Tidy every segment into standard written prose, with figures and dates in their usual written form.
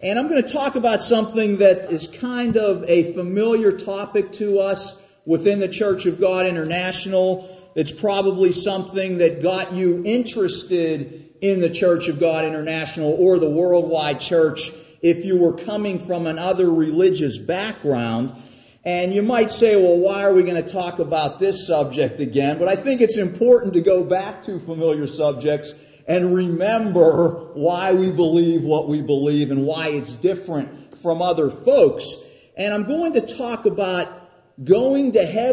And I'm going to talk about something that is kind of a familiar topic to us within the Church of God International. It's probably something that got you interested in the Church of God International or the worldwide church if you were coming from another religious background. And you might say, well, why are we going to talk about this subject again? But I think it's important to go back to familiar subjects and remember why we believe what we believe and why it's different from other folks. And I'm going to talk about going to heaven, ?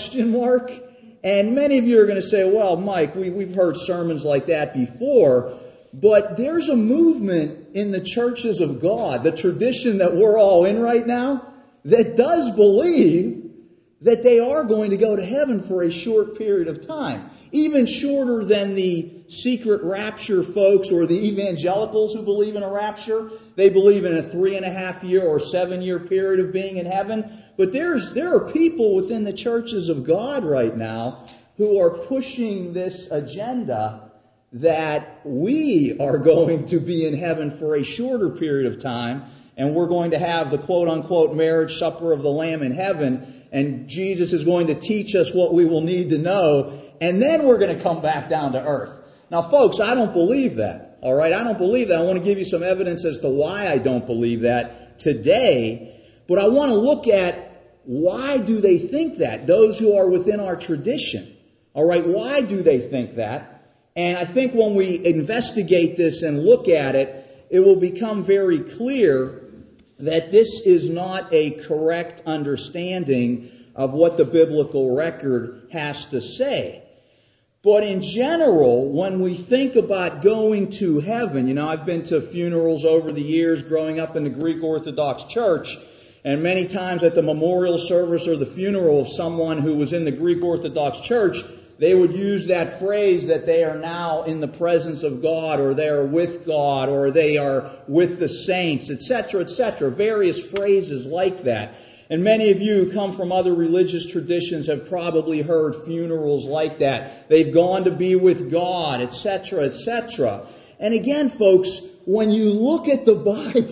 And many of you are going to say, well, Mike, we've heard sermons like that before. But there's a movement in the churches of God, the tradition that we're all in right now, that does believe that they are going to go to heaven for a short period of time. Even shorter than the secret rapture folks or the evangelicals who believe in a rapture. They believe in a 3.5 year or 7 year period of being in heaven. But there are people within the churches of God right now who are pushing this agenda that we are going to be in heaven for a shorter period of time, and we're going to have the quote-unquote marriage supper of the Lamb in heaven, and Jesus is going to teach us what we will need to know, and then we're going to come back down to earth. Now, folks, I don't believe that. All right, I don't believe that. I want to give you some evidence as to why I don't believe that today, but I want to look at why do they think that, those who are within our tradition. All right, why do they think that? And I think when we investigate this and look at it, it will become very clear that this is not a correct understanding of what the biblical record has to say. But in general, when we think about going to heaven, I've been to funerals over the years growing up in the Greek Orthodox Church, and many times at the memorial service or the funeral of someone who was in the Greek Orthodox Church, they would use that phrase that they are now in the presence of God, or they are with God, or they are with the saints, etc., various phrases like that. And many of you who come from other religious traditions have probably heard funerals like that. They've gone to be with God, etc. And again, folks, when you look at the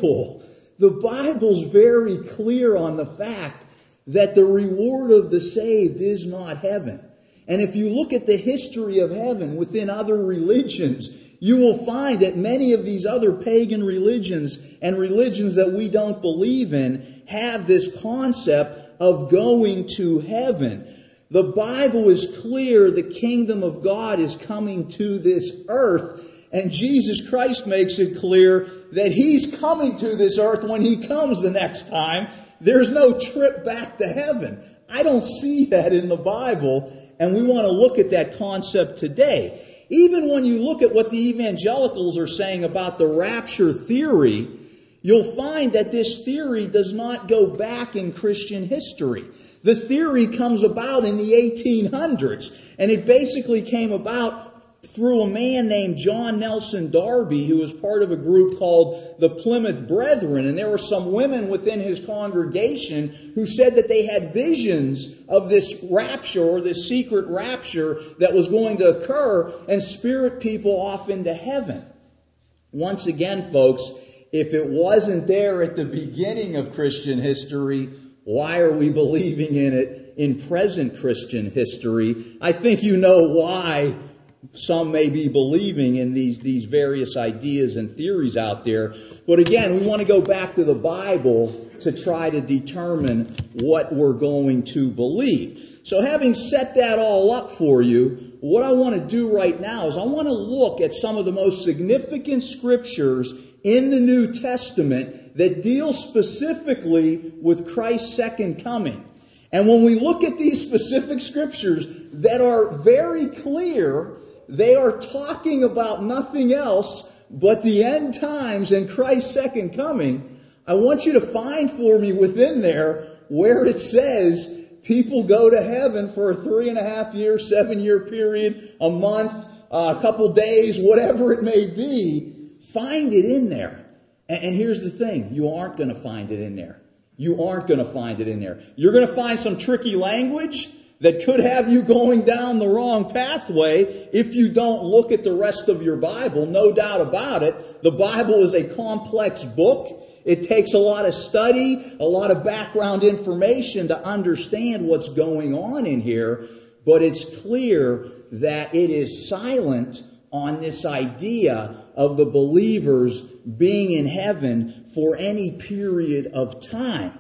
Bible's very clear on the fact that the reward of the saved is not heaven. And if you look at the history of heaven within other religions, you will find that many of these other pagan religions and religions that we don't believe in have this concept of going to heaven. The Bible is clear the kingdom of God is coming to this earth, and Jesus Christ makes it clear that He's coming to this earth when He comes the next time. There's no trip back to heaven. I don't see that in the Bible. And we want to look at that concept today. Even when you look at what the evangelicals are saying about the rapture theory, you'll find that this theory does not go back in Christian history. The theory comes about in the 1800s, and it basically came about through a man named John Nelson Darby, who was part of a group called the Plymouth Brethren. And there were some women within his congregation who said that they had visions of this rapture or this secret rapture that was going to occur and spirit people off into heaven. Once again, folks, if it wasn't there at the beginning of Christian history, why are we believing in it in present Christian history? I think you know why some may be believing in these various ideas and theories out there. But again, we want to go back to the Bible to try to determine what we're going to believe. So having set that all up for you, what I want to do right now is I want to look at some of the most significant scriptures in the New Testament that deal specifically with Christ's second coming. And when we look at these specific scriptures that are very clear, they are talking about nothing else but the end times and Christ's second coming. I want you to find for me within there where it says people go to heaven for a 3.5 year, 7 year period, a month, a couple days, whatever it may be. Find it in there. And here's the thing. You aren't going to find it in there. You aren't going to find it in there. You're going to find some tricky language that could have you going down the wrong pathway if you don't look at the rest of your Bible. No doubt about it. The Bible is a complex book. It takes a lot of study, a lot of background information to understand what's going on in here. But it's clear that it is silent on this idea of the believers being in heaven for any period of time.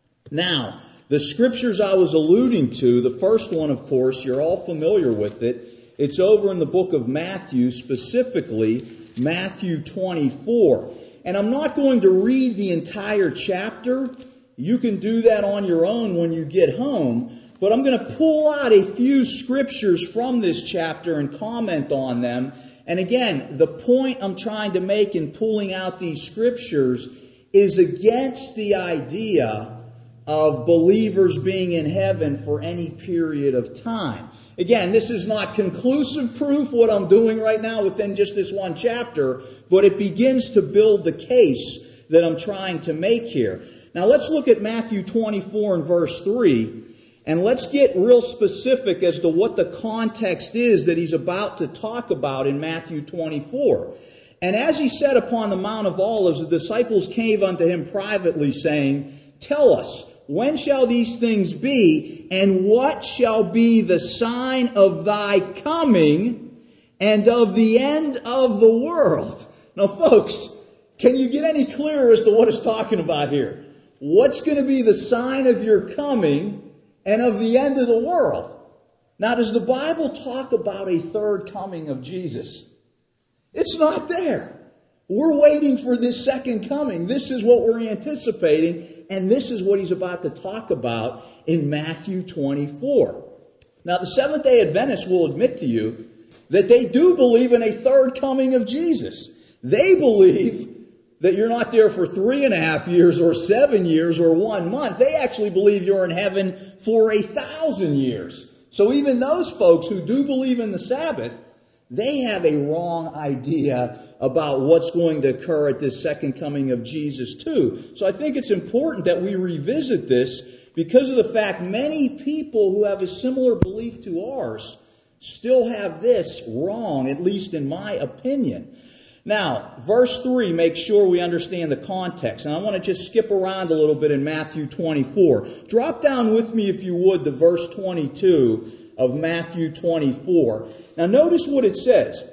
Now, the scriptures I was alluding to, the first one, of course, you're all familiar with it. It's over in the book of Matthew, specifically Matthew 24. And I'm not going to read the entire chapter. You can do that on your own when you get home. But I'm going to pull out a few scriptures from this chapter and comment on them. And again, the point I'm trying to make in pulling out these scriptures is against the idea of believers being in heaven for any period of time. Again, this is not conclusive proof, what I'm doing right now within just this one chapter, but it begins to build the case that I'm trying to make here. Now let's look at Matthew 24 and verse 3, and let's get real specific as to what the context is that he's about to talk about in Matthew 24. And as he sat upon the Mount of Olives, the disciples came unto him privately, saying, Tell us, when shall these things be, and what shall be the sign of thy coming and of the end of the world? Now, folks, can you get any clearer as to what it's talking about here? What's going to be the sign of your coming and of the end of the world? Now, does the Bible talk about a third coming of Jesus? It's not there. We're waiting for this second coming. This is what we're anticipating, and this is what he's about to talk about in Matthew 24. Now, the Seventh-day Adventists will admit to you that they do believe in a third coming of Jesus. They believe that you're not there for 3.5 years or 7 years or 1 month. They actually believe you're in heaven for 1,000 years. So even those folks who do believe in the Sabbath, they have a wrong idea about what's going to occur at this second coming of Jesus too. So I think it's important that we revisit this because of the fact many people who have a similar belief to ours still have this wrong, at least in my opinion. Now, verse 3 makes sure we understand the context. And I want to just skip around a little bit in Matthew 24. Drop down with me, if you would, to verse 22 of Matthew 24. Now notice what it says.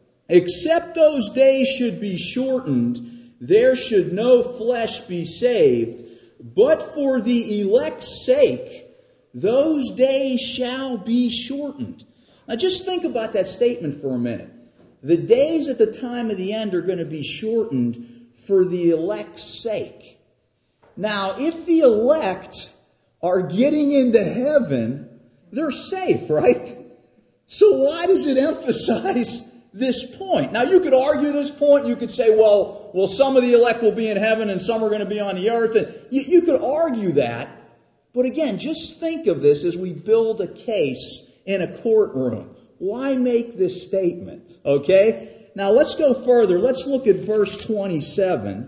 Except those days should be shortened, there should no flesh be saved. But for the elect's sake, those days shall be shortened. Now just think about that statement for a minute. The days at the time of the end are going to be shortened for the elect's sake. Now, if the elect are getting into heaven, they're safe, right? So why does it emphasize this point? Now, you could argue this point. You could say, well, some of the elect will be in heaven and some are going to be on the earth. And you could argue that. But again, just think of this as we build a case in a courtroom. Why make this statement? Okay? Now, let's go further. Let's look at verse 27.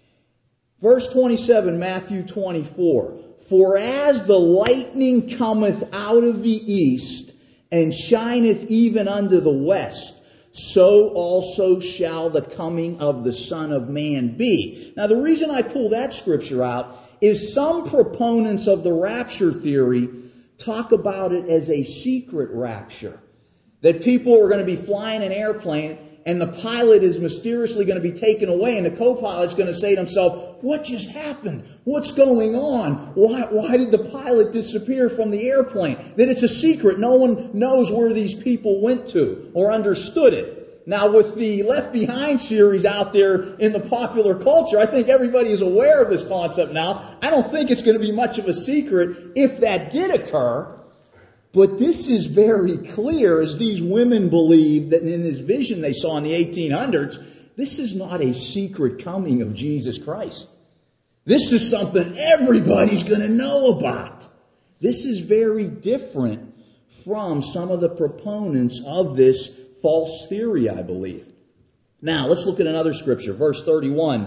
Verse 27, Matthew 24. For as the lightning cometh out of the east, and shineth even unto the west, so also shall the coming of the Son of Man be. Now, the reason I pull that scripture out is some proponents of the rapture theory talk about it as a secret rapture. That people are going to be flying an airplane and the pilot is mysteriously going to be taken away and the co-pilot's going to say to himself, what just happened? What's going on? Why did the pilot disappear from the airplane? That it's a secret. No one knows where these people went to or understood it. Now with the Left Behind series out there in the popular culture, I think everybody is aware of this concept now. I don't think it's going to be much of a secret if that did occur. But this is very clear, as these women believe that in this vision they saw in the 1800s, this is not a secret coming of Jesus Christ. This is something everybody's going to know about. This is very different from some of the proponents of this false theory, I believe. Now, let's look at another scripture, verse 31.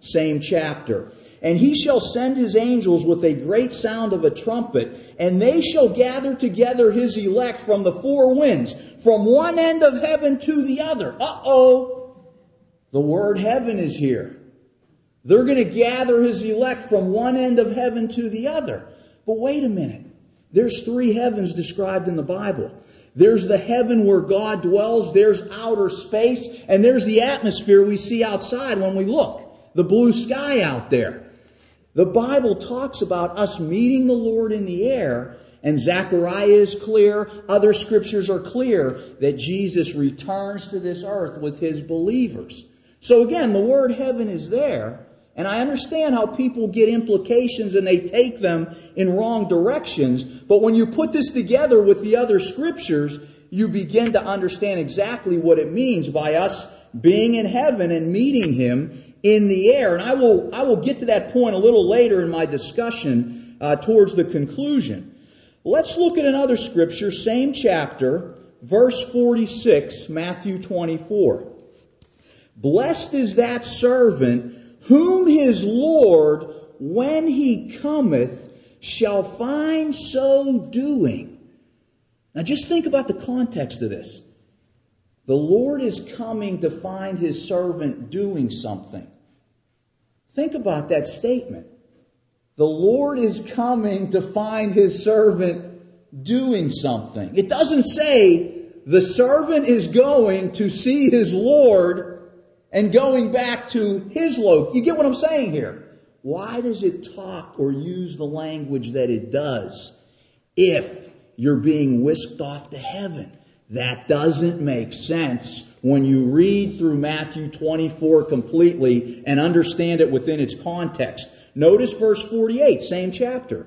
same chapter. And he shall send his angels with a great sound of a trumpet, and they shall gather together his elect from the four winds, from one end of heaven to the other. Uh-oh! The word heaven is here. They're going to gather his elect from one end of heaven to the other. But wait a minute. There's three heavens described in the Bible. There's the heaven where God dwells, there's outer space, and there's the atmosphere we see outside when we look. The blue sky out there. The Bible talks about us meeting the Lord in the air, and Zechariah is clear, other scriptures are clear, that Jesus returns to this earth with his believers. So again, the word heaven is there, and I understand how people get implications and they take them in wrong directions, but when you put this together with the other scriptures, you begin to understand exactly what it means by us being in heaven and meeting him in the air. And I will get to that point a little later in my discussion towards the conclusion. Let's look at another scripture, same chapter, verse 46, Matthew 24. Blessed is that servant whom his Lord, when he cometh, shall find so doing. Now just think about the context of this. The Lord is coming to find his servant doing something. Think about that statement. The Lord is coming to find his servant doing something. It doesn't say the servant is going to see his Lord and going back to his location. You get what I'm saying here? Why does it talk or use the language that it does if you're being whisked off to heaven? That doesn't make sense when you read through Matthew 24 completely and understand it within its context. Notice verse 48, same chapter.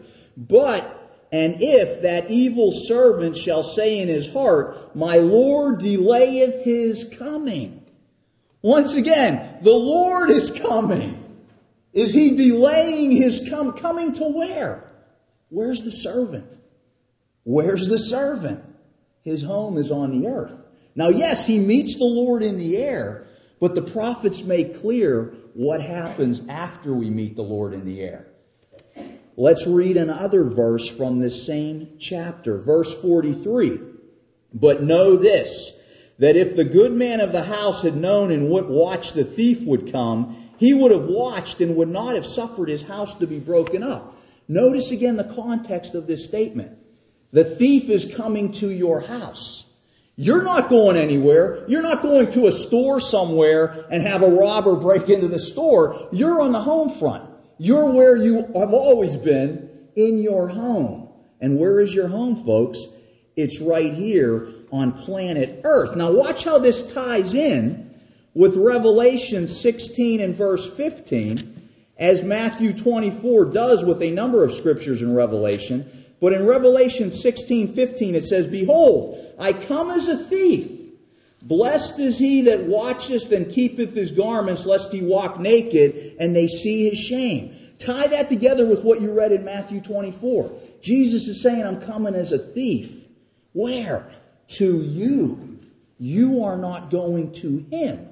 And if that evil servant shall say in his heart, my Lord delayeth his coming. Once again, the Lord is coming. Is he delaying his coming to where? Where's the servant? Where's the servant? His home is on the earth. Now, yes, he meets the Lord in the air, but the prophets make clear what happens after we meet the Lord in the air. Let's read another verse from this same chapter, verse 43. But know this, that if the good man of the house had known in what watch the thief would come, he would have watched and would not have suffered his house to be broken up. Notice again the context of this statement. The thief is coming to your house. You're not going anywhere. You're not going to a store somewhere and have a robber break into the store. You're on the home front. You're where you have always been, in your home. And where is your home, folks? It's right here on planet Earth. Now watch how this ties in with Revelation 16 and verse 15, as Matthew 24 does with a number of scriptures in Revelation. But in Revelation 16:15 it says, behold, I come as a thief. Blessed is he that watcheth and keepeth his garments, lest he walk naked, and they see his shame. Tie that together with what you read in Matthew 24. Jesus is saying, I'm coming as a thief. Where? To you. You are not going to him.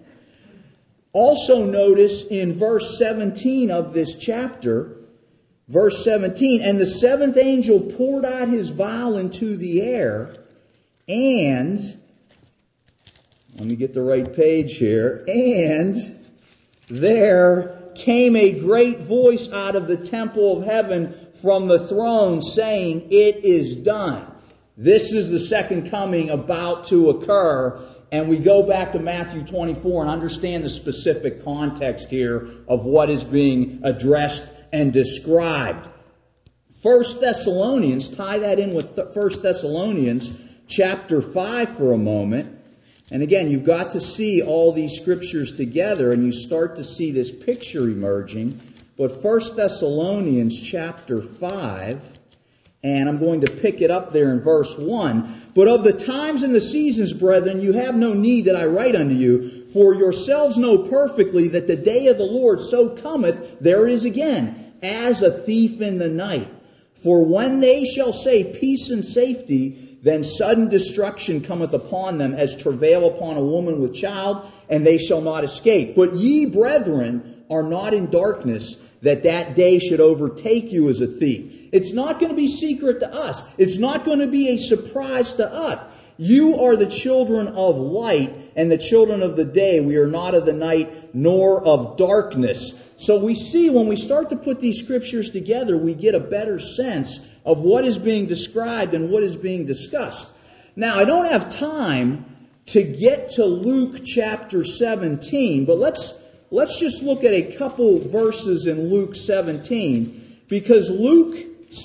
Also notice in verse 17 of this chapter, verse 17, and the seventh angel poured out his vial into the air, and, let me get the right page here, and there came a great voice out of the temple of heaven from the throne saying, it is done. This is the second coming about to occur. And we go back to Matthew 24 and understand the specific context here of what is being addressed and described. 1 Thessalonians, tie that in with 1 Thessalonians chapter 5 for a moment. And again, you've got to see all these scriptures together and you start to see this picture emerging. But 1 Thessalonians chapter 5, and I'm going to pick it up there in verse 1. But of the times and the seasons, brethren, you have no need that I write unto you, for yourselves know perfectly that the day of the Lord so cometh, there it is again, as a thief in the night. For when they shall say peace and safety, then sudden destruction cometh upon them as travail upon a woman with child, and they shall not escape. But ye, brethren, are not in darkness, that day should overtake you as a thief. It's not going to be secret to us. It's not going to be a surprise to us. You are the children of light and the children of the day. We are not of the night nor of darkness. So we see when we start to put these scriptures together, we get a better sense of what is being described and what is being discussed. Now, I don't have time to get to Luke chapter 17, but let's just look at a couple verses in Luke 17, because Luke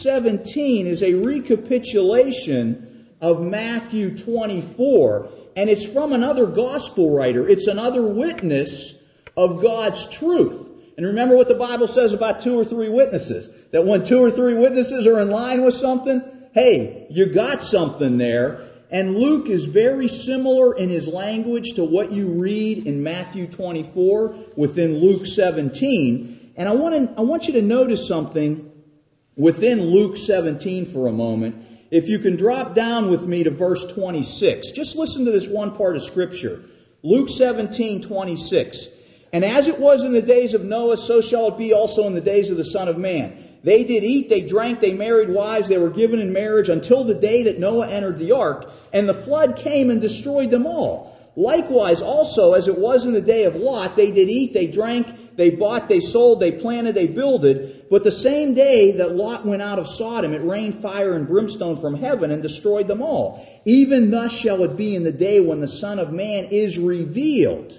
17 is a recapitulation of Matthew 24, and it's from another gospel writer. It's another witness of God's truth. And remember what the Bible says about 2 or 3 witnesses. That when 2 or 3 witnesses are in line with something, hey, you got something there. And Luke is very similar in his language to what you read in Matthew 24 within Luke 17. And I want you to notice something within Luke 17 for a moment. If you can drop down with me to verse 26. Just listen to this one part of Scripture. Luke 17:26. And as it was in the days of Noah, so shall it be also in the days of the Son of Man. They did eat, they drank, they married wives, they were given in marriage until the day that Noah entered the ark, and the flood came and destroyed them all. Likewise also, as it was in the day of Lot, they did eat, they drank, they bought, they sold, they planted, they builded. But the same day that Lot went out of Sodom, it rained fire and brimstone from heaven and destroyed them all. Even thus shall it be in the day when the Son of Man is revealed.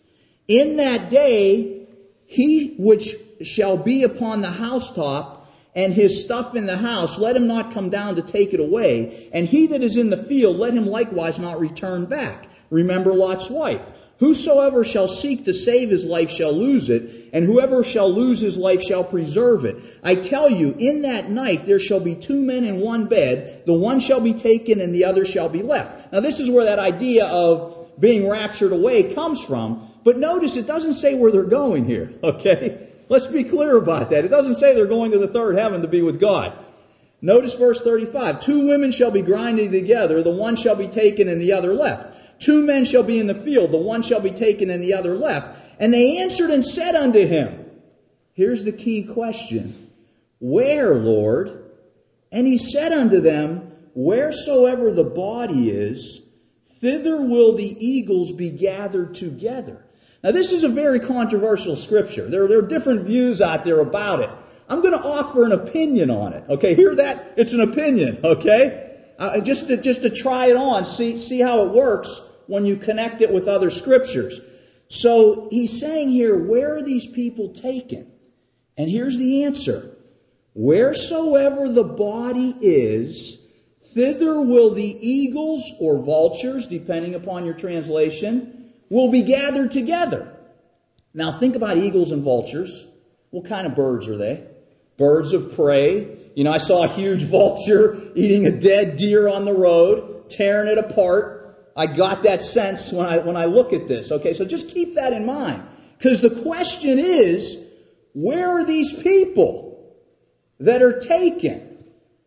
In that day, he which shall be upon the housetop and his stuff in the house, let him not come down to take it away. And he that is in the field, let him likewise not return back. Remember Lot's wife. Whosoever shall seek to save his life shall lose it, and whoever shall lose his life shall preserve it. I tell you, in that night there shall be 2 men in one bed. The one shall be taken and the other shall be left. Now this is where that idea of being raptured away comes from. But notice it doesn't say where they're going here, okay? Let's be clear about that. It doesn't say they're going to the third heaven to be with God. Notice verse 35. 2 women shall be grinding together. The one shall be taken and the other left. 2 men shall be in the field. The one shall be taken and the other left. And they answered and said unto him, here's the key question. Where, Lord? And he said unto them, wheresoever the body is, thither will the eagles be gathered together. Now this is a very controversial scripture. There are different views out there about it. I'm going to offer an opinion on it. Okay, hear that? It's an opinion, okay? Just to try it on, see how it works when you connect it with other scriptures. So he's saying here, where are these people taken? And here's the answer. Wheresoever the body is, thither will the eagles or vultures, depending upon your translation, will be gathered together. Now think about eagles and vultures. What kind of birds are they? Birds of prey. You know, I saw a huge vulture eating a dead deer on the road, tearing it apart. I got that sense when I look at this. Okay, so just keep that in mind. Because the question is, where are these people that are taken?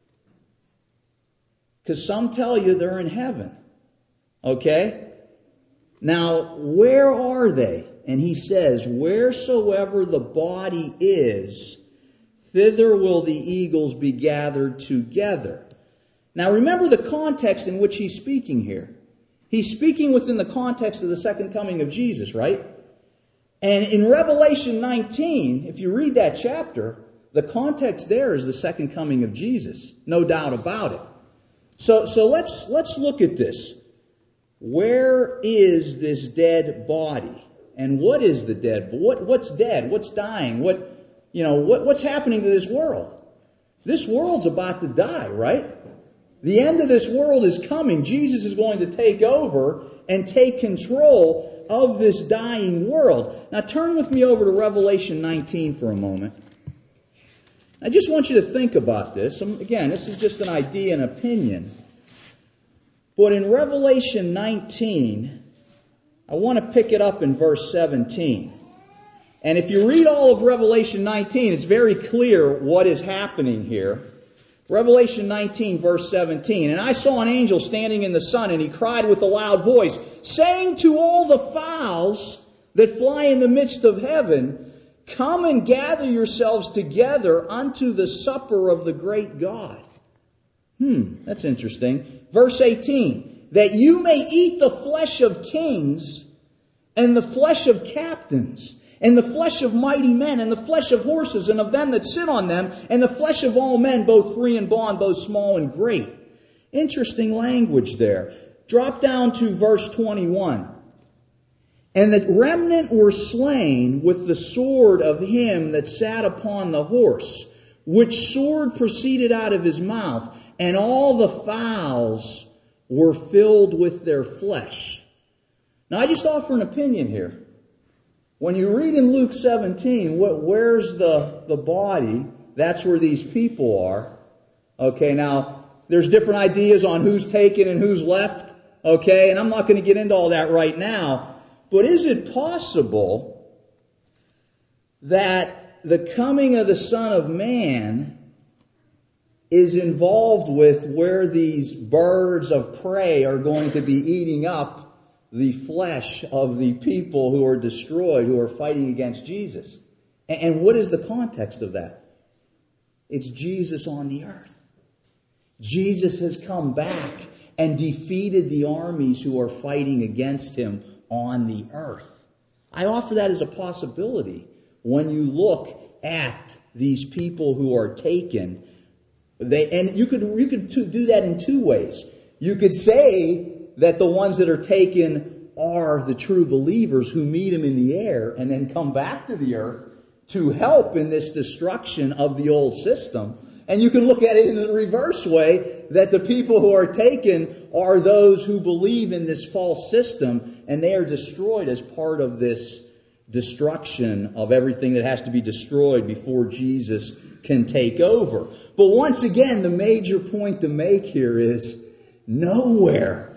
Because some tell you they're in heaven. Okay? Now, where are they? And he says, wheresoever the body is, thither will the eagles be gathered together. Now remember the context in which he's speaking here. He's speaking within the context of the second coming of Jesus, right? And in Revelation 19, if you read that chapter, the context there is the second coming of Jesus. No doubt about it. So let's look at this. Where is this dead body? And what is the dead? What's dead? What's dying? What's happening to this world? This world's about to die, right? The end of this world is coming. Jesus is going to take over and take control of this dying world. Now turn with me over to Revelation 19 for a moment. I just want you to think about this. Again, this is just an idea and opinion. But in Revelation 19, I want to pick it up in verse 17. And if you read all of Revelation 19, it's very clear what is happening here. Revelation 19, verse 17. And I saw an angel standing in the sun, and he cried with a loud voice, saying to all the fowls that fly in the midst of heaven, Come and gather yourselves together unto the supper of the great God. That's interesting. Verse 18, that you may eat the flesh of kings, and the flesh of captains, and the flesh of mighty men, and the flesh of horses, and of them that sit on them, and the flesh of all men, both free and bond, both small and great. Interesting language there. Drop down to verse 21. And the remnant were slain with the sword of him that sat upon the horse, which sword proceeded out of his mouth, and all the fowls were filled with their flesh. Now I just offer an opinion here. When you read in Luke 17, where's the body? That's where these people are. Okay, now there's different ideas on who's taken and who's left. Okay, and I'm not going to get into all that right now. But is it possible that the coming of the Son of Man is involved with where these birds of prey are going to be eating up the flesh of the people who are destroyed, who are fighting against Jesus? And what is the context of that? It's Jesus on the earth. Jesus has come back and defeated the armies who are fighting against him on the earth. I offer that as a possibility when you look at these people who are taken. And you could do that in two ways. You could say that the ones that are taken are the true believers who meet him in the air and then come back to the earth to help in this destruction of the old system. And you can look at it in the reverse way, that the people who are taken are those who believe in this false system, and they are destroyed as part of this destruction of everything that has to be destroyed before Jesus can take over. But once again, the major point to make here is nowhere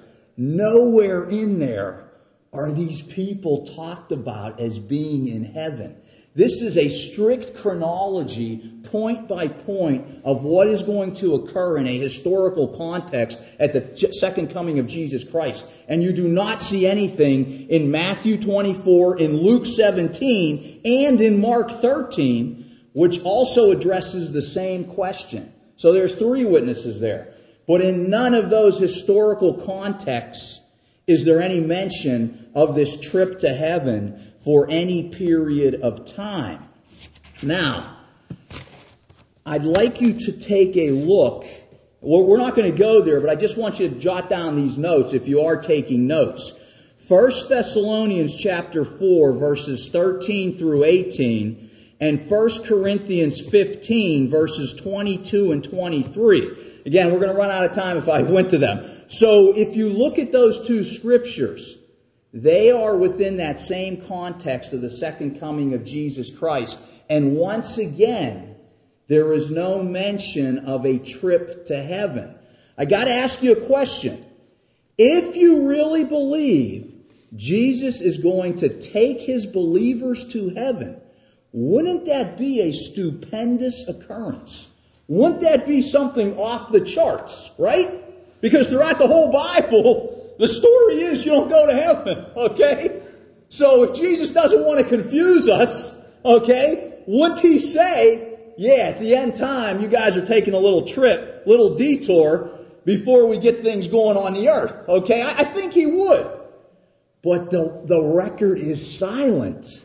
in there are these people talked about as being in heaven. This is a strict chronology, point by point, of what is going to occur in a historical context at the second coming of Jesus Christ. And you do not see anything in Matthew 24, in Luke 17, and in Mark 13, which also addresses the same question. So there's three witnesses there. But in none of those historical contexts is there any mention of this trip to heaven for any period of time. Now, I'd like you to take a look. Well, we're not going to go there, but I just want you to jot down these notes if you are taking notes. 1 Thessalonians chapter 4, verses 13 through 18, and 1 Corinthians 15, verses 22 and 23. Again, we're going to run out of time if I went to them. So if you look at those two scriptures, they are within that same context of the second coming of Jesus Christ. And once again, there is no mention of a trip to heaven. I got to ask you a question. If you really believe Jesus is going to take his believers to heaven, wouldn't that be a stupendous occurrence? Wouldn't that be something off the charts, right? Because throughout the whole Bible, the story is you don't go to heaven, okay? So if Jesus doesn't want to confuse us, okay, wouldn't he say, yeah, at the end time, you guys are taking a little trip, little detour before we get things going on the earth, okay? I think he would. But the record is silent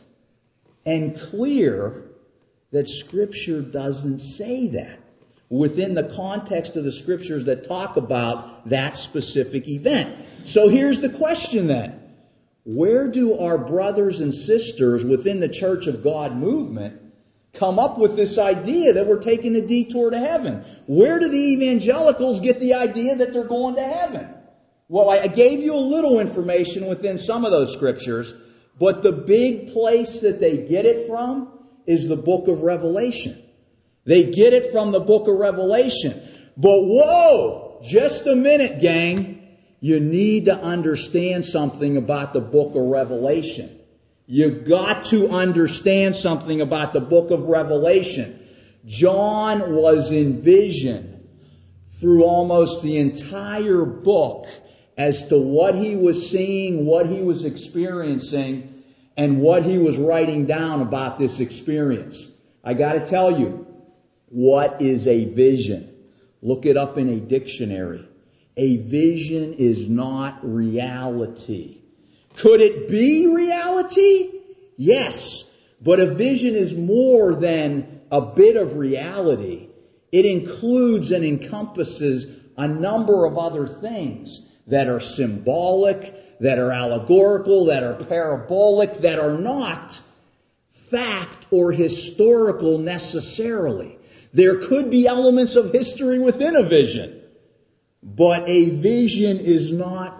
and clear that Scripture doesn't say that within the context of the Scriptures that talk about that specific event. So here's the question then. Where do our brothers and sisters within the Church of God movement come up with this idea that we're taking a detour to heaven? Where do the evangelicals get the idea that they're going to heaven? Well, I gave you a little information within some of those Scriptures, but the big place that they get it from is the book of Revelation. They get it from the book of Revelation. But whoa, just a minute, gang. You need to understand something about the book of Revelation. You've got to understand something about the book of Revelation. John was in vision through almost the entire book as to what he was seeing, what he was experiencing. and what he was writing down about this experience. I got to tell you, what is a vision? Look it up in a dictionary. A vision is not reality. Could it be reality? Yes. But a vision is more than a bit of reality. It includes and encompasses a number of other things that are symbolic, that are allegorical, that are parabolic, that are not fact or historical necessarily. There could be elements of history within a vision, but a vision is not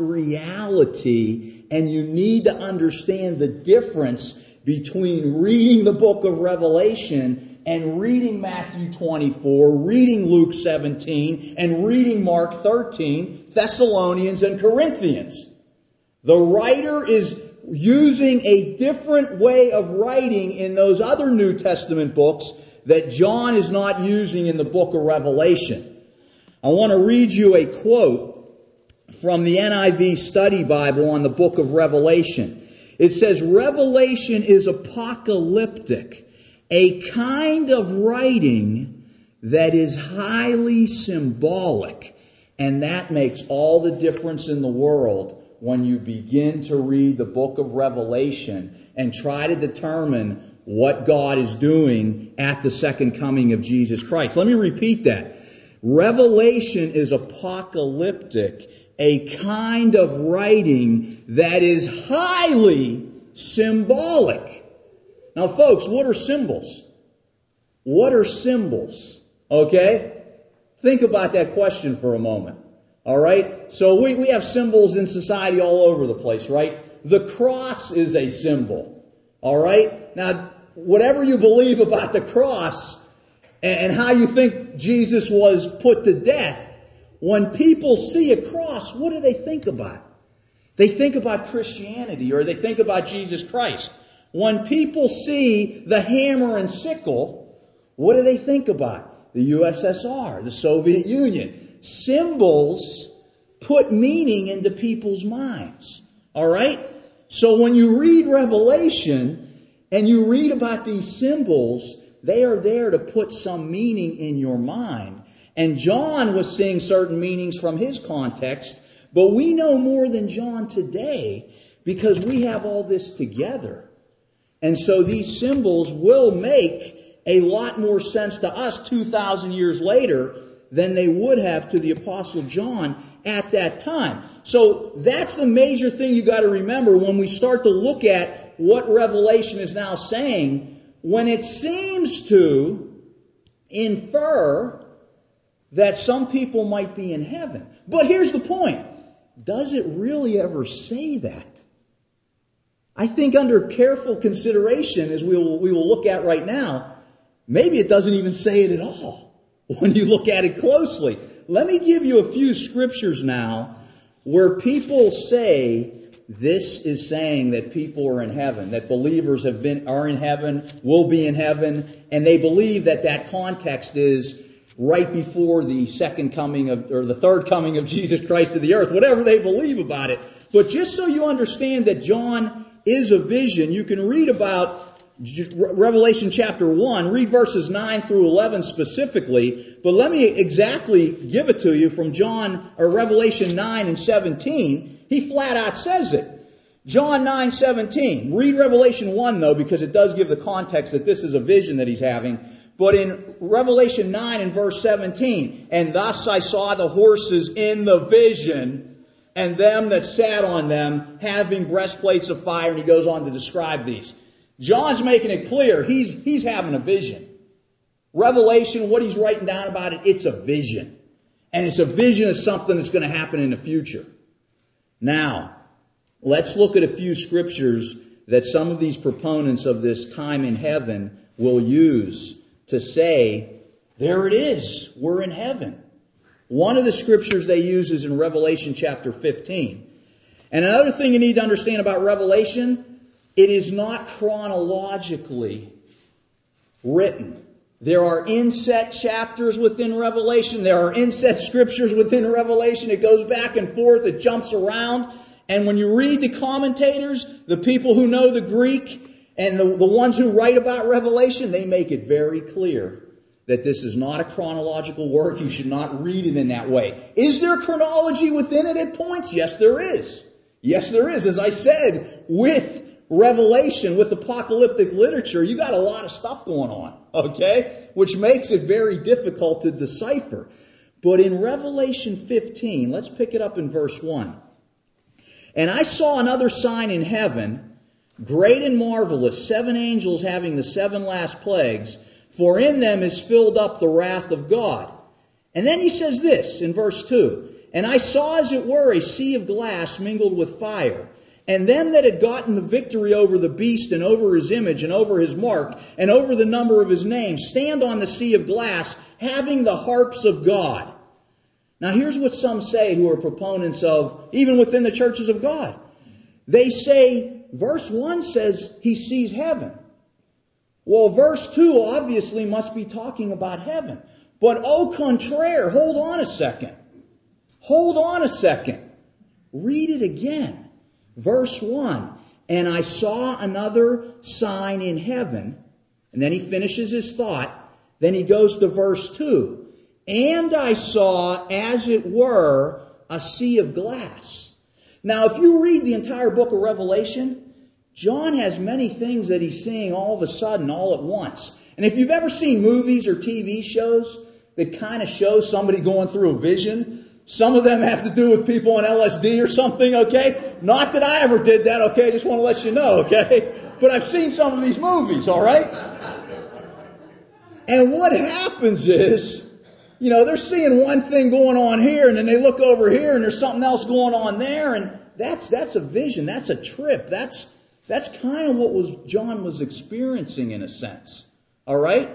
reality, and you need to understand the difference between reading the book of Revelation and reading Matthew 24, reading Luke 17, and reading Mark 13, Thessalonians and Corinthians. The writer is using a different way of writing in those other New Testament books that John is not using in the book of Revelation. I want to read you a quote from the NIV Study Bible on the book of Revelation. It says, "Revelation is apocalyptic, a kind of writing that is highly symbolic." And that makes all the difference in the world when you begin to read the book of Revelation and try to determine what God is doing at the second coming of Jesus Christ. Let me repeat that. Revelation is apocalyptic, a kind of writing that is highly symbolic. Now, folks, what are symbols? What are symbols? Okay? Think about that question for a moment. All right? So we have symbols in society all over the place, right? The cross is a symbol. All right? Now, whatever you believe about the cross and how you think Jesus was put to death, when people see a cross, what do they think about? They think about Christianity, or they think about Jesus Christ. When people see the hammer and sickle, what do they think about? The USSR, the Soviet Union. Symbols put meaning into people's minds. All right? So when you read Revelation and you read about these symbols, they are there to put some meaning in your mind. And John was seeing certain meanings from his context, but we know more than John today because we have all this together. And so these symbols will make a lot more sense to us 2,000 years later than they would have to the Apostle John at that time. So that's the major thing you got to remember when we start to look at what Revelation is now saying, when it seems to infer that some people might be in heaven. But here's the point. Does it really ever say that? I think under careful consideration, as we will look at right now, maybe it doesn't even say it at all when you look at it closely. Let me give you a few scriptures now where people say this is saying that people are in heaven, that believers are in heaven, will be in heaven, and they believe that context is right before the second coming or the third coming of Jesus Christ to the earth, whatever they believe about it. But just so you understand that John is a vision, you can read about Revelation chapter 1, read verses 9 through 11 specifically, but let me exactly give it to you from Revelation 9 and 17. He flat out says it. John 9:17. Read Revelation 1 though, because it does give the context that this is a vision that he's having. But in Revelation 9 and verse 17, "And thus I saw the horses in the vision, and them that sat on them, having breastplates of fire," and he goes on to describe these. John's making it clear he's having a vision. Revelation, what he's writing down about it, it's a vision. And it's a vision of something that's going to happen in the future. Now, let's look at a few scriptures that some of these proponents of this time in heaven will use to say, there it is, we're in heaven. One of the scriptures they use is in Revelation chapter 15. And another thing you need to understand about Revelation, it is not chronologically written. There are inset chapters within Revelation. There are inset scriptures within Revelation. It goes back and forth. It jumps around. And when you read the commentators, the people who know the Greek, and the ones who write about Revelation, they make it very clear that this is not a chronological work. You should not read it in that way. Is there chronology within it at points? Yes, there is. Yes, there is. As I said, with Revelation, with apocalyptic literature, you got a lot of stuff going on, okay? Which makes it very difficult to decipher. But in Revelation 15, let's pick it up in verse 1. And I saw another sign in heaven, great and marvelous, 7 angels having the 7 last plagues, for in them is filled up the wrath of God. And then he says this in verse 2, and I saw as it were a sea of glass mingled with fire, and them that had gotten the victory over the beast and over his image and over his mark and over the number of his name stand on the sea of glass, having the harps of God. Now here's what some say who are proponents of, even within the churches of God. They say, verse 1 says he sees heaven. Well, verse 2 obviously must be talking about heaven. But au contraire, hold on a second. Hold on a second. Read it again. Verse 1, and I saw another sign in heaven. And then he finishes his thought. Then he goes to verse 2. And I saw, as it were, a sea of glass. Now, if you read the entire book of Revelation, John has many things that he's seeing all of a sudden, all at once. And if you've ever seen movies or TV shows that kind of show somebody going through a vision, some of them have to do with people on LSD or something, okay? Not that I ever did that, okay? I just want to let you know, okay? But I've seen some of these movies, all right? And what happens is, you know, they're seeing one thing going on here, and then they look over here, and there's something else going on there, and that's a vision, that's a trip, that's kind of what John was experiencing in a sense. All right?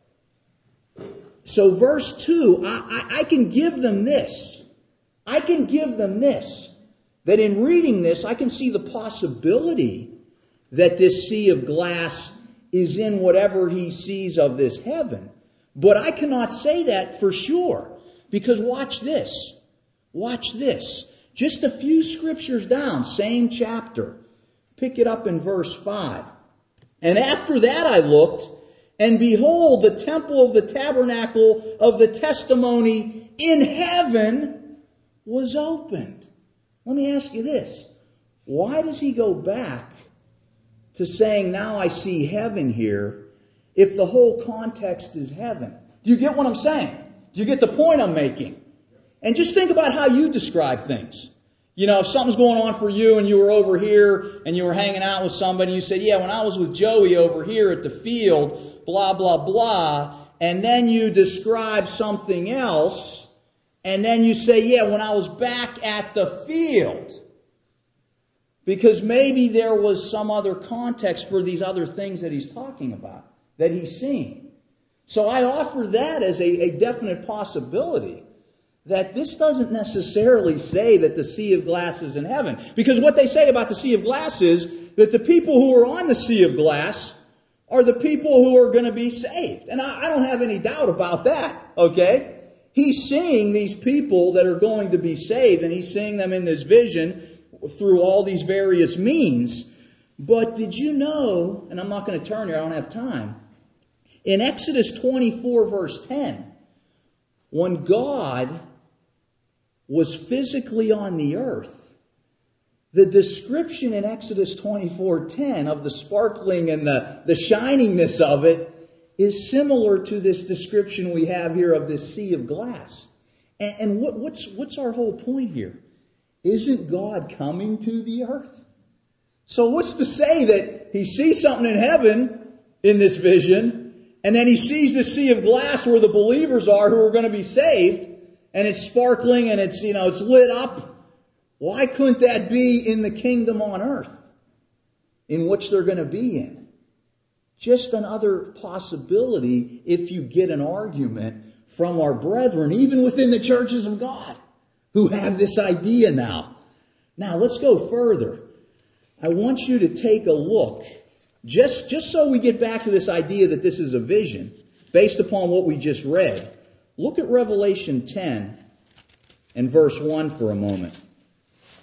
So verse 2, I can give them this. I can give them this. That in reading this, I can see the possibility that this sea of glass is in whatever he sees of this heaven. But I cannot say that for sure. Because watch this. Watch this. Just a few scriptures down, same chapter. Pick it up in verse 5. And after that I looked, and behold, the temple of the tabernacle of the testimony in heaven was opened. Let me ask you this. Why does he go back to saying, now I see heaven here, if the whole context is heaven? Do you get what I'm saying? Do you get the point I'm making? And just think about how you describe things. You know, if something's going on for you and you were over here and you were hanging out with somebody and you said, yeah, when I was with Joey over here at the field, blah, blah, blah. And then you describe something else. And then you say, yeah, when I was back at the field. Because maybe there was some other context for these other things that he's talking about, that he's seeing. So I offer that as a definite possibility. That this doesn't necessarily say that the sea of glass is in heaven. Because what they say about the sea of glass is that the people who are on the sea of glass are the people who are going to be saved. And I don't have any doubt about that, okay? He's seeing these people that are going to be saved, and he's seeing them in this vision through all these various means. But did you know, and I'm not going to turn here, I don't have time, in Exodus 24 verse 10, when God was physically on the earth, the description in Exodus 24:10 of the sparkling and the shiningness of it is similar to this description we have here of this sea of glass. And what's our whole point here? Isn't God coming to the earth? So what's to say that he sees something in heaven in this vision, and then he sees the sea of glass where the believers are who are going to be saved, and it's sparkling and it's lit up? Why couldn't that be in the kingdom on earth in which they're going to be in? Just another possibility if you get an argument from our brethren, even within the churches of God, who have this idea now. Now, let's go further. I want you to take a look, just so we get back to this idea that this is a vision, based upon what we just read. Look at Revelation 10 and verse 1 for a moment.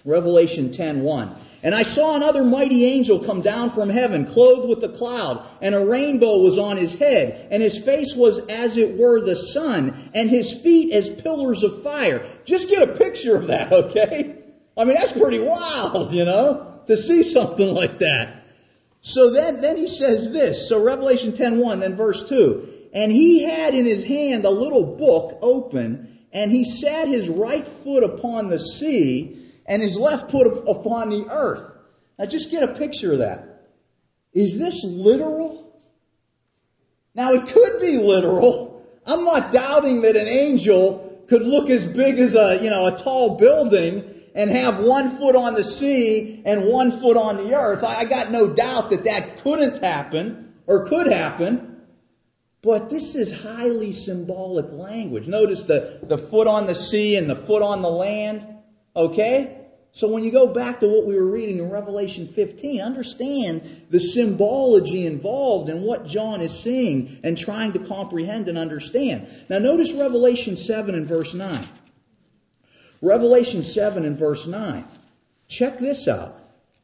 Revelation 10:1. And I saw another mighty angel come down from heaven, clothed with a cloud, and a rainbow was on his head, and his face was as it were the sun, and his feet as pillars of fire. Just get a picture of that, okay? I mean, that's pretty wild, to see something like that. So then he says this. So Revelation 10:1, then verse 2. And he had in his hand a little book open, and he sat his right foot upon the sea, and his left foot upon the earth. Now just get a picture of that. Is this literal? Now it could be literal. I'm not doubting that an angel could look as big as a tall building and have one foot on the sea and one foot on the earth. I got no doubt that couldn't happen or could happen. But this is highly symbolic language. Notice the foot on the sea and the foot on the land. Okay? So when you go back to what we were reading in Revelation 15, understand the symbology involved in what John is seeing and trying to comprehend and understand. Now notice Revelation 7 and verse 9. Revelation 7 and verse 9. Check this out.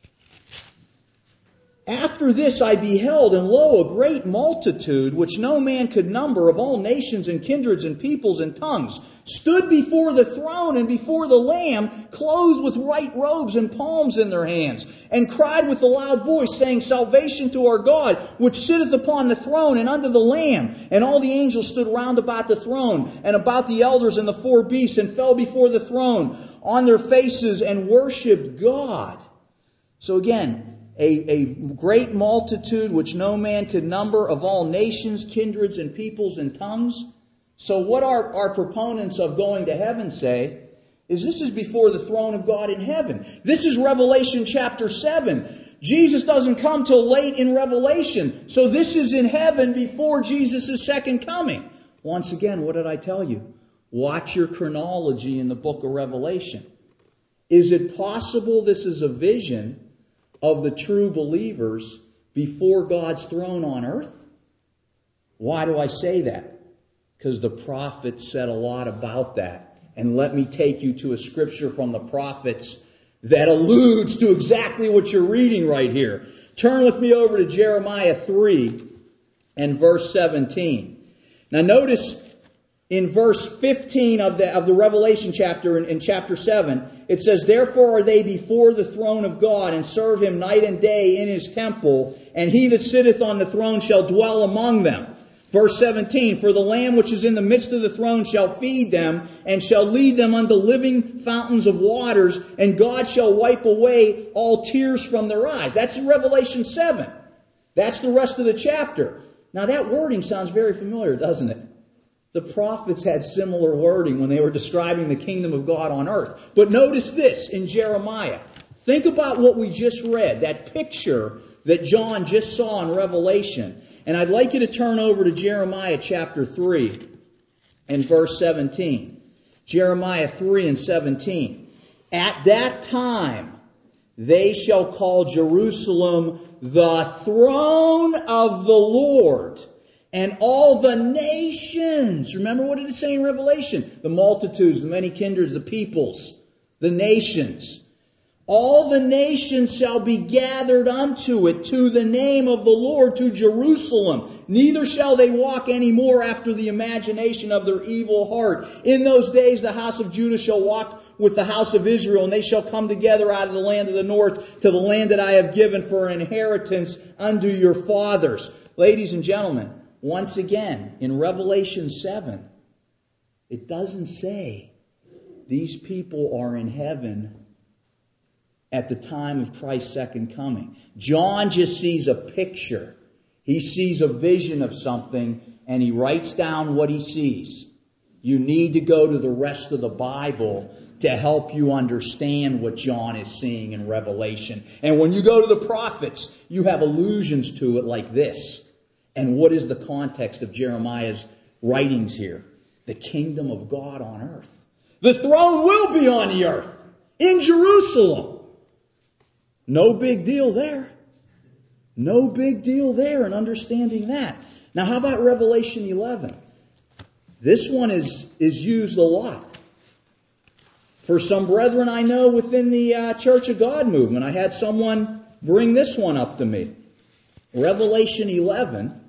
After this I beheld, and lo, a great multitude, which no man could number, of all nations and kindreds and peoples and tongues, stood before the throne and before the Lamb, clothed with white robes and palms in their hands, and cried with a loud voice, saying, Salvation to our God, which sitteth upon the throne, and unto the Lamb. And all the angels stood round about the throne, and about the elders and the four beasts, and fell before the throne on their faces, and worshipped God. So again, a great multitude which no man could number, of all nations, kindreds, and peoples and tongues. So what our proponents of going to heaven say is this is before the throne of God in heaven. This is Revelation chapter 7. Jesus doesn't come till late in Revelation. So this is in heaven before Jesus' second coming. Once again, what did I tell you? Watch your chronology in the book of Revelation. Is it possible this is a vision of the true believers before God's throne on earth? Why do I say that? Because the prophets said a lot about that. And let me take you to a scripture from the prophets that alludes to exactly what you're reading right here. Turn with me over to Jeremiah 3 and verse 17. Now notice in verse 15 of the Revelation chapter, in chapter 7, it says, Therefore are they before the throne of God, and serve him night and day in his temple, and he that sitteth on the throne shall dwell among them. Verse 17, For the Lamb which is in the midst of the throne shall feed them, and shall lead them unto living fountains of waters, and God shall wipe away all tears from their eyes. That's in Revelation 7. That's the rest of the chapter. Now that wording sounds very familiar, doesn't it? The prophets had similar wording when they were describing the kingdom of God on earth. But notice this in Jeremiah. Think about what we just read, that picture that John just saw in Revelation. And I'd like you to turn over to Jeremiah chapter 3 and verse 17. Jeremiah 3 and 17. At that time they shall call Jerusalem the throne of the Lord, and all the nations. Remember what did it say in Revelation? The multitudes, the many kindreds, the peoples, the nations. All the nations shall be gathered unto it, to the name of the Lord, to Jerusalem. Neither shall they walk any more after the imagination of their evil heart. In those days the house of Judah shall walk with the house of Israel, and they shall come together out of the land of the north to the land that I have given for an inheritance unto your fathers. Ladies and gentlemen, once again, in Revelation 7, it doesn't say these people are in heaven at the time of Christ's second coming. John just sees a picture. He sees a vision of something, and he writes down what he sees. You need to go to the rest of the Bible to help you understand what John is seeing in Revelation. And when you go to the prophets, you have allusions to it like this. And what is the context of Jeremiah's writings here? The kingdom of God on earth. The throne will be on the earth, in Jerusalem. No big deal there. No big deal there in understanding that. Now how about Revelation 11? This one is used a lot. For some brethren I know within the Church of God movement, I had someone bring this one up to me. Revelation 11.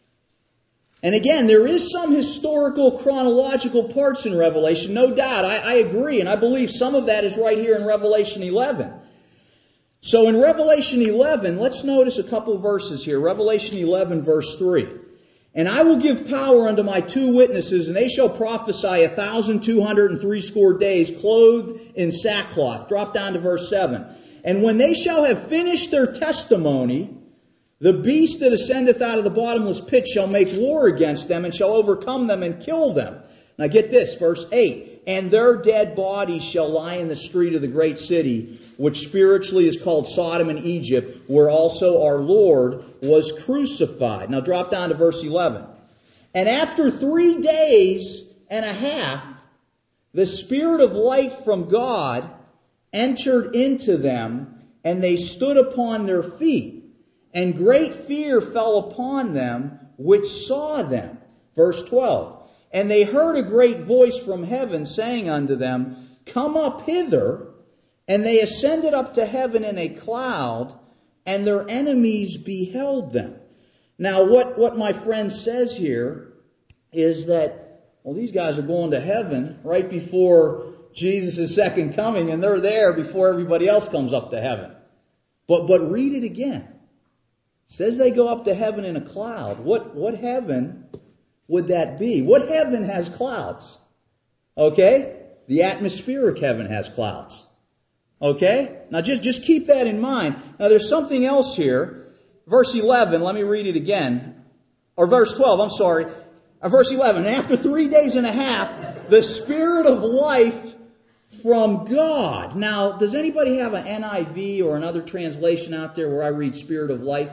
And again, there is some historical, chronological parts in Revelation, no doubt. I agree, and I believe some of that is right here in Revelation 11. So in Revelation 11, let's notice a couple verses here. Revelation 11, verse 3. And I will give power unto my 2 witnesses, and they shall prophesy 1,260 days, clothed in sackcloth. Drop down to verse 7. And when they shall have finished their testimony, the beast that ascendeth out of the bottomless pit shall make war against them, and shall overcome them and kill them. Now get this, verse 8. And their dead bodies shall lie in the street of the great city, which spiritually is called Sodom and Egypt, where also our Lord was crucified. Now drop down to verse 11. And after 3 days and a half, the Spirit of life from God entered into them, and they stood upon their feet. And great fear fell upon them which saw them. Verse 12. And they heard a great voice from heaven saying unto them, Come up hither. And they ascended up to heaven in a cloud, and their enemies beheld them. Now what my friend says here is that, well, these guys are going to heaven right before Jesus' second coming, and they're there before everybody else comes up to heaven. But read it again. It says they go up to heaven in a cloud. What heaven would that be? What heaven has clouds? Okay? The atmospheric heaven has clouds. Okay? Now just keep that in mind. Now there's something else here. Verse 11, let me read it again. Or verse 12, I'm sorry. Verse 11, and after 3 days and a half, the Spirit of life from God. Now, does anybody have an NIV or another translation out there where I read Spirit of life?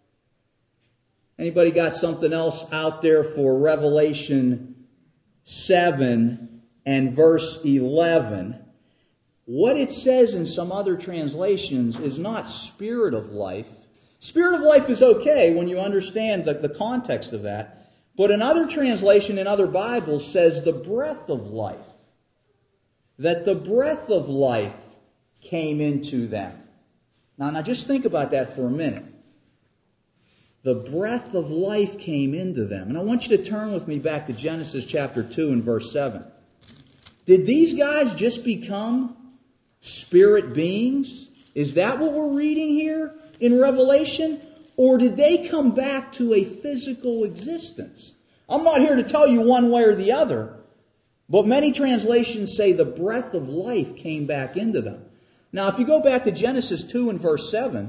Anybody got something else out there for Revelation 7 and verse 11? What it says in some other translations is not Spirit of life. Spirit of life is okay when you understand the context of that. But another translation in other Bibles says the breath of life. That the breath of life came into them. Now just think about that for a minute. The breath of life came into them. And I want you to turn with me back to Genesis chapter 2 and verse 7. Did these guys just become spirit beings? Is that what we're reading here in Revelation? Or did they come back to a physical existence? I'm not here to tell you one way or the other. But many translations say the breath of life came back into them. Now, if you go back to Genesis 2 and verse 7,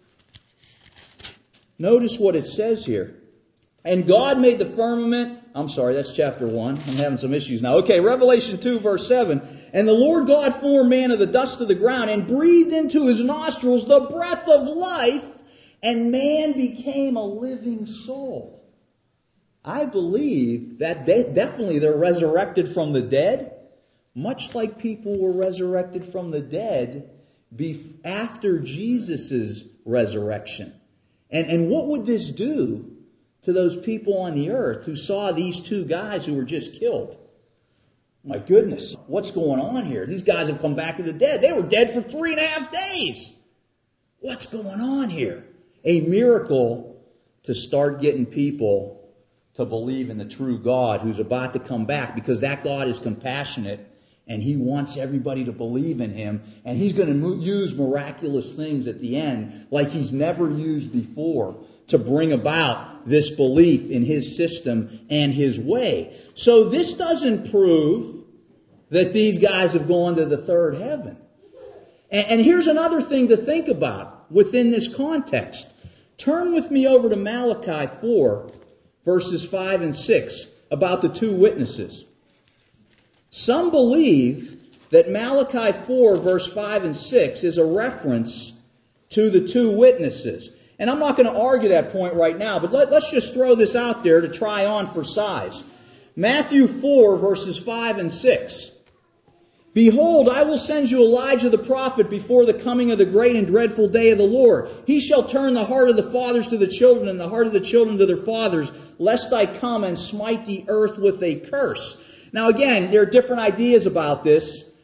notice what it says here. And God made the firmament. I'm sorry, that's chapter 1. I'm having some issues now. Okay, Revelation 2 verse 7. And the Lord God formed man of the dust of the ground and breathed into his nostrils the breath of life, and man became a living soul. I believe that definitely they're resurrected from the dead, much like people were resurrected from the dead after Jesus' resurrection. And what would this do to those people on the earth who saw these 2 guys who were just killed? My goodness, what's going on here? These guys have come back to the dead. They were dead for 3.5 days. What's going on here? A miracle to start getting people to believe in the true God who's about to come back, because that God is compassionate and He wants everybody to believe in Him, and He's going to use miraculous things at the end like He's never used before to bring about this belief in His system and His way. So this doesn't prove that these guys have gone to the third heaven. And here's another thing to think about within this context. Turn with me over to Malachi 4, verses 5 and 6, about the 2 witnesses. Some believe that Malachi 4, verse 5 and 6 is a reference to the 2 witnesses. And I'm not going to argue that point right now, but let's just throw this out there to try on for size. Matthew 4, verses 5 and 6. Behold, I will send you Elijah the prophet before the coming of the great and dreadful day of the Lord. He shall turn the heart of the fathers to the children, and the heart of the children to their fathers, lest I come and smite the earth with a curse. Now again, there are different ideas about this,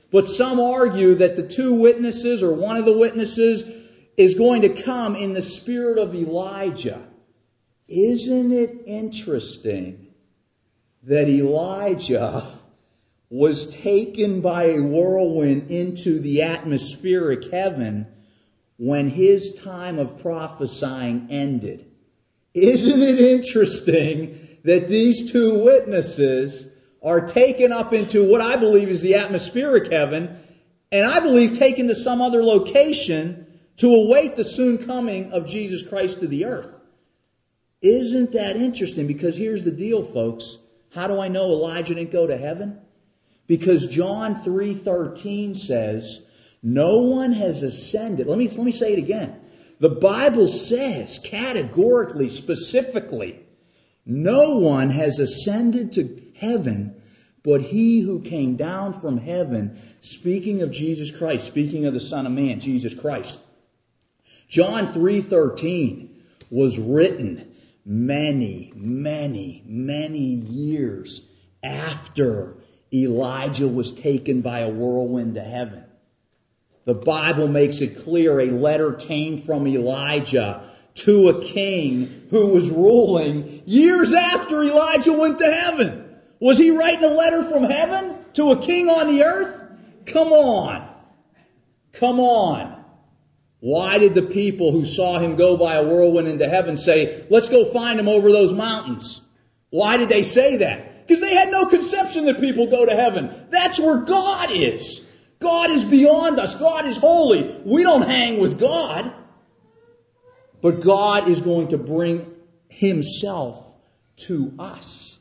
But some argue that the two witnesses, or one of the witnesses, is going to come in the spirit of Elijah. Isn't it interesting that Elijah was taken by a whirlwind into the atmospheric heaven when his time of prophesying ended? Isn't it interesting that these two witnesses are taken up into what I believe is the atmospheric heaven, and I believe taken to some other location to await the soon coming of Jesus Christ to the earth? Isn't that interesting? Because here's the deal, folks. How do I know Elijah didn't go to heaven? Because John 3:13 says, no one has ascended. Let me say it again. The Bible says categorically, specifically, no one has ascended to heaven but he who came down from heaven, speaking of Jesus Christ, speaking of the Son of Man, Jesus Christ. John 3:13 was written many, many, many years after Elijah was taken by a whirlwind to heaven. The Bible makes it clear a letter came from Elijah to a king who was ruling years after Elijah went to heaven. Was he writing a letter from heaven to a king on the earth? Come on. Come on. Why did the people who saw him go by a whirlwind into heaven say, let's go find him over those mountains? Why did they say that? Because they had no conception that people go to heaven. That's where God is. God is beyond us. God is holy. We don't hang with God. But God is going to bring himself to us.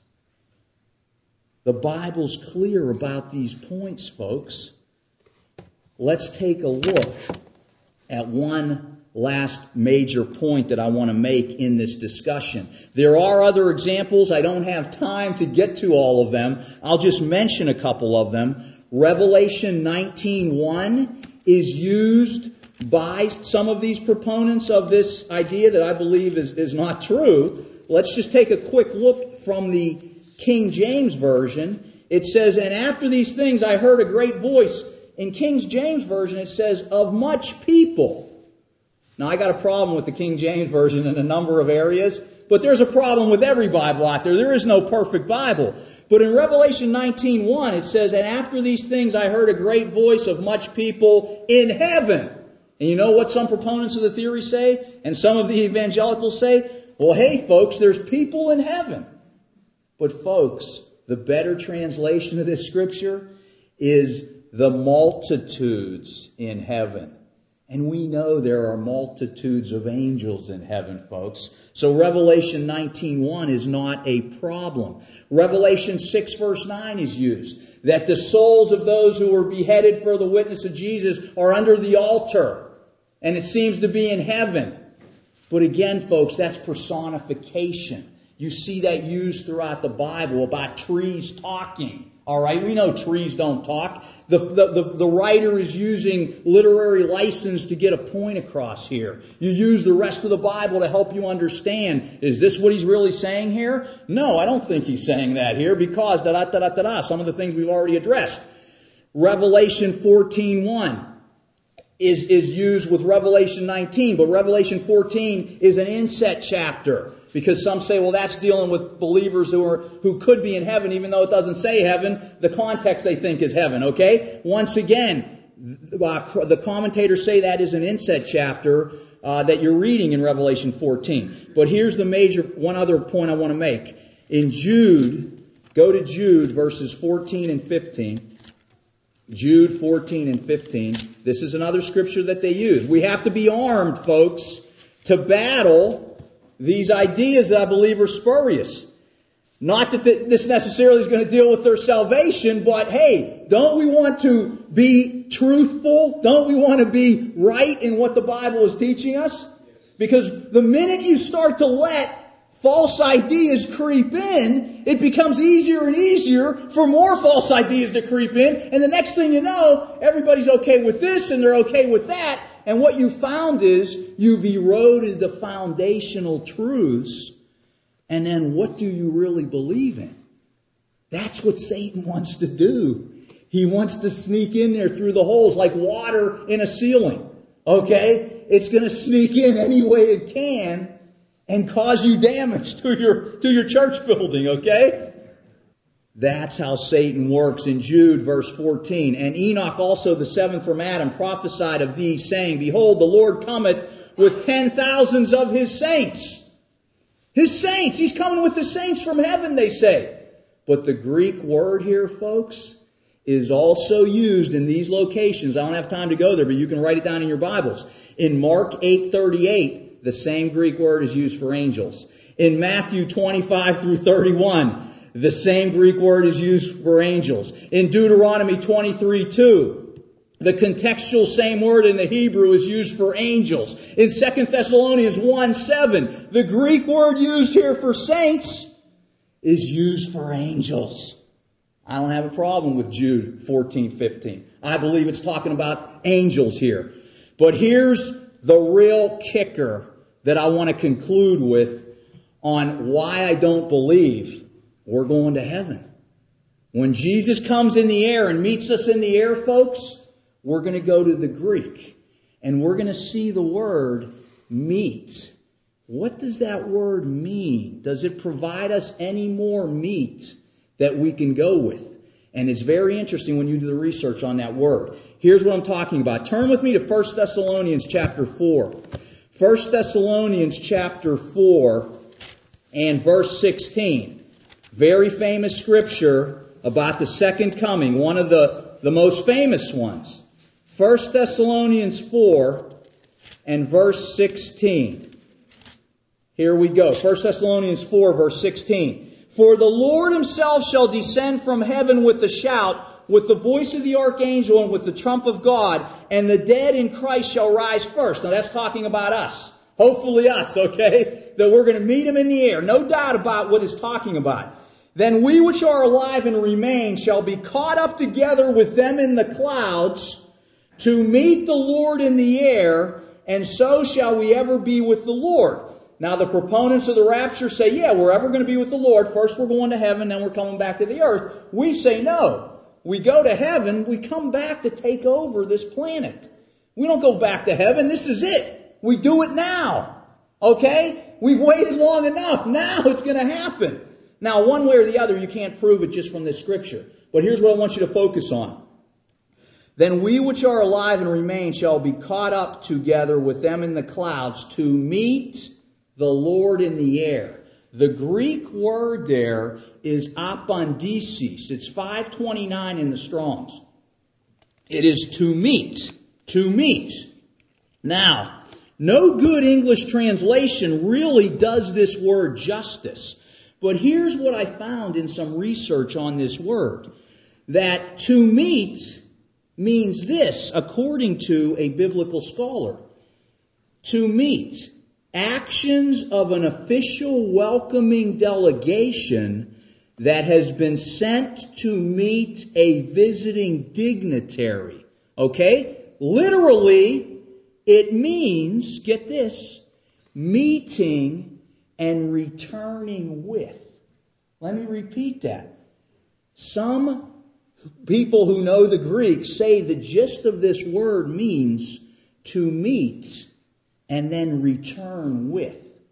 The Bible's clear about these points, folks. Let's take a look at one last major point that I want to make in this discussion. There are other examples. I don't have time to get to all of them. I'll just mention a couple of them. Revelation 19:1 is used by some of these proponents of this idea that I believe is not true. Let's just take a quick look from the King James Version. It says, and after these things I heard a great voice. In King James Version it says, of much people. Now I got a problem with the King James Version in a number of areas, but there's a problem with every Bible out there. There is no perfect Bible. But in Revelation 19:1 it says, and after these things I heard a great voice of much people in heaven. And you know what some proponents of the theory say? And some of the evangelicals say? Well, hey folks, there's people in heaven. But folks, the better translation of this scripture is the multitudes in heaven. And we know there are multitudes of angels in heaven, folks. So Revelation 19:1 is not a problem. Revelation 6 verse 9 is used. That the souls of those who were beheaded for the witness of Jesus are under the altar. And it seems to be in heaven. But again, folks, that's personification. You see that used throughout the Bible about trees talking. All right, we know trees don't talk. The writer is using literary license to get a point across here. You use the rest of the Bible to help you understand. Is this what he's really saying here? No, I don't think he's saying that here because some of the things we've already addressed. Revelation 14:1 is used with Revelation 19, but Revelation 14 is an inset chapter. Because some say, well, that's dealing with believers who could be in heaven, even though it doesn't say heaven. The context they think is heaven, okay? Once again, the commentators say that is an inset chapter that you're reading in Revelation 14. But here's one other point I want to make. In Jude, go to Jude verses 14 and 15. Jude 14 and 15. This is another scripture that they use. We have to be armed, folks, to battle these ideas that I believe are spurious. Not that this necessarily is going to deal with their salvation, but hey, don't we want to be truthful? Don't we want to be right in what the Bible is teaching us? Because the minute you start to let false ideas creep in, it becomes easier and easier for more false ideas to creep in. And the next thing you know, everybody's okay with this and they're okay with that. And what you found is you've eroded the foundational truths. And then what do you really believe in? That's what Satan wants to do. He wants to sneak in there through the holes like water in a ceiling. Okay? It's going to sneak in any way it can and cause you damage to your church building. Okay? That's how Satan works. In Jude, verse 14. And Enoch also, the seventh from Adam, prophesied of these, saying, Behold, the Lord cometh with 10,000s of His saints. His saints. He's coming with the saints from heaven, they say. But the Greek word here, folks, is also used in these locations. I don't have time to go there, but you can write it down in your Bibles. In Mark 8:38, the same Greek word is used for angels. In Matthew 25 through 31, the same Greek word is used for angels. In Deuteronomy 23:2, the contextual same word in the Hebrew is used for angels. In 2 Thessalonians 1:7, the Greek word used here for saints is used for angels. I don't have a problem with Jude 14:15. I believe it's talking about angels here. But here's the real kicker that I want to conclude with on why I don't believe we're going to heaven. When Jesus comes in the air and meets us in the air, folks, we're going to go to the Greek. And we're going to see the word meet. What does that word mean? Does it provide us any more meat that we can go with? And it's very interesting when you do the research on that word. Here's what I'm talking about. Turn with me to 1 Thessalonians chapter 4. 1 Thessalonians chapter 4 and verse 16. Very famous scripture about the second coming. One of the most famous ones. 1 Thessalonians 4 and verse 16. Here we go. 1 Thessalonians 4 verse 16. For the Lord Himself shall descend from heaven with a shout, with the voice of the archangel and with the trump of God, and the dead in Christ shall rise first. Now that's talking about us. Hopefully us, okay? That we're going to meet Him in the air. No doubt about what it's talking about. Then we which are alive and remain shall be caught up together with them in the clouds to meet the Lord in the air, and so shall we ever be with the Lord. Now the proponents of the rapture say, yeah, we're ever going to be with the Lord. First we're going to heaven, then we're coming back to the earth. We say no. We go to heaven, we come back to take over this planet. We don't go back to heaven. This is it. We do it now. Okay? We've waited long enough. Now it's going to happen. Now one way or the other, you can't prove it just from this scripture. But here's what I want you to focus on. Then we which are alive and remain shall be caught up together with them in the clouds to meet the Lord in the air. The Greek word there is apandesis. It's 529 in the Strong's. It is to meet. To meet. Now, no good English translation really does this word justice. But here's what I found in some research on this word. That to meet means this, according to a biblical scholar. To meet. Actions of an official welcoming delegation that has been sent to meet a visiting dignitary. Okay? Literally, it means, get this, meeting and returning with. Let me repeat that. Some people who know the Greek say the gist of this word means to meet and then return with.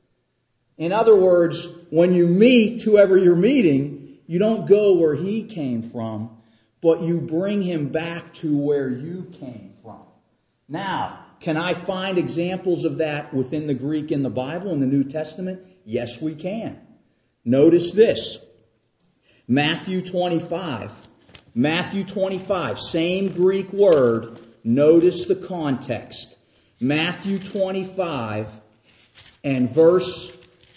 In other words, when you meet whoever you're meeting, you don't go where he came from, but you bring him back to where you came from. Now, can I find examples of that within the Greek in the Bible, in the New Testament? Yes, we can. Notice this. Matthew 25. Matthew 25, same Greek word. Notice the context. Matthew 25 and verse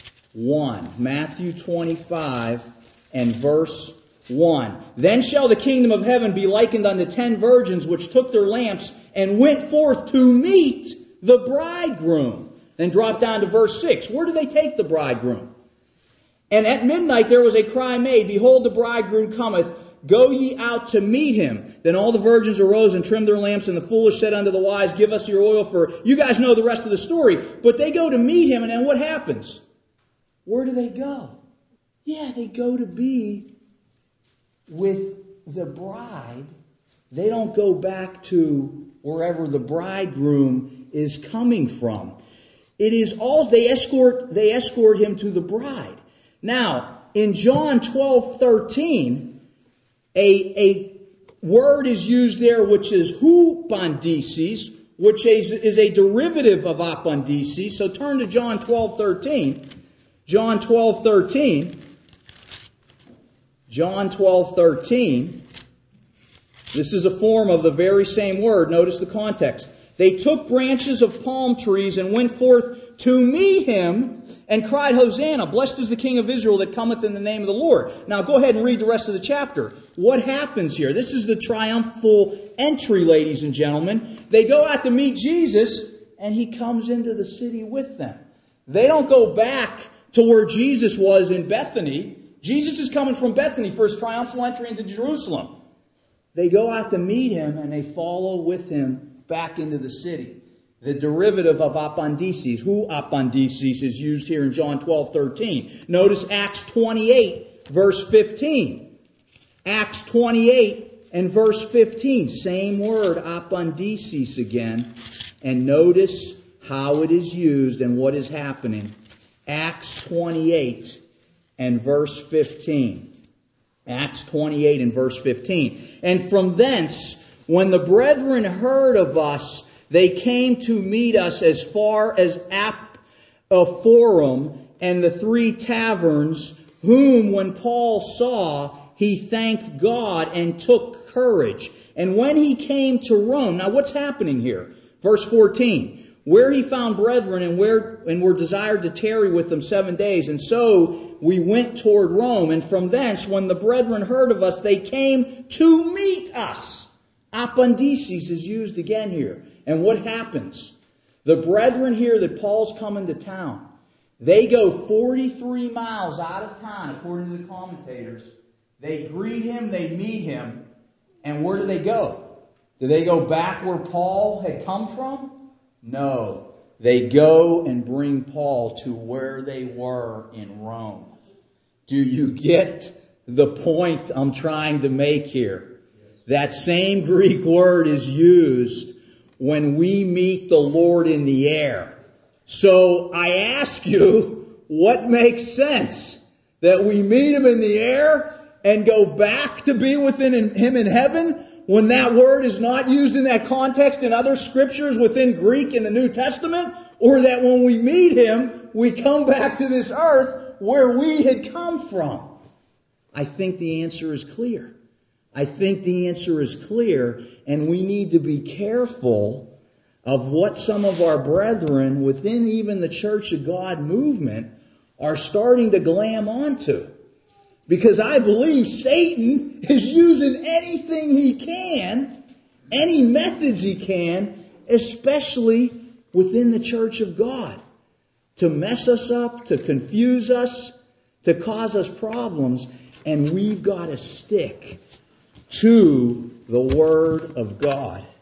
1. Matthew 25 and verse 1. Then shall the kingdom of heaven be likened unto 10 virgins which took their lamps and went forth to meet the bridegroom. Then drop down to verse 6. Where do they take the bridegroom? And at midnight there was a cry made, Behold, the bridegroom cometh. Go ye out to meet him. Then all the virgins arose and trimmed their lamps, and the foolish said unto the wise, Give us your oil, for you guys know the rest of the story. But they go to meet him, and then what happens? Where do they go? Yeah, they go to be with the bride They don't go back to wherever the bridegroom is coming from. It is all they escort him to the bride. Now, in John 12:13, a word is used there which is hupandesis, which is a derivative of apandesis. So turn to John 12:13. John 12:13. John 12:13. This is a form of the very same word. Notice the context. They took branches of palm trees and went forth to meet him and cried, Hosanna, blessed is the King of Israel that cometh in the name of the Lord. Now go ahead and read the rest of the chapter. What happens here? This is the triumphal entry, ladies and gentlemen. They go out to meet Jesus and he comes into the city with them. They don't go back to where Jesus was in Bethany. Jesus is coming from Bethany for his triumphal entry into Jerusalem. They go out to meet him and they follow with him back into the city. The derivative of apandesis, hupandesis, is used here in John 12:13. Notice Acts 28, verse 15. Acts 28 and verse 15. Same word, apandesis again. And notice how it is used and what is happening. Acts 28 and verse 15. Acts 28 and verse 15. And from thence, when the brethren heard of us, they came to meet us as far as Apophorum and the 3 taverns, whom when Paul saw, he thanked God and took courage. And when he came to Rome, now what's happening here? Verse 14. Where he found brethren and were desired to tarry with them 7 days. And so we went toward Rome. And from thence, when the brethren heard of us, they came to meet us. Apandesis is used again here. And what happens? The brethren here that Paul's coming to town, they go 43 miles out of town, according to the commentators. They greet him, they meet him, and where do they go? Do they go back where Paul had come from? No. They go and bring Paul to where they were in Rome. Do you get the point I'm trying to make here? That same Greek word is used when we meet the Lord in the air. So I ask you, what makes sense? That we meet him in the air and go back to be with him in heaven when that word is not used in that context in other scriptures within Greek in the New Testament? Or that when we meet him, we come back to this earth where we had come from? I think the answer is clear. I think the answer is clear, and we need to be careful of what some of our brethren within even the Church of God movement are starting to glam onto. Because I believe Satan is using anything he can, any methods he can, especially within the Church of God, to mess us up, to confuse us, to cause us problems, and we've got to stick to the Word of God.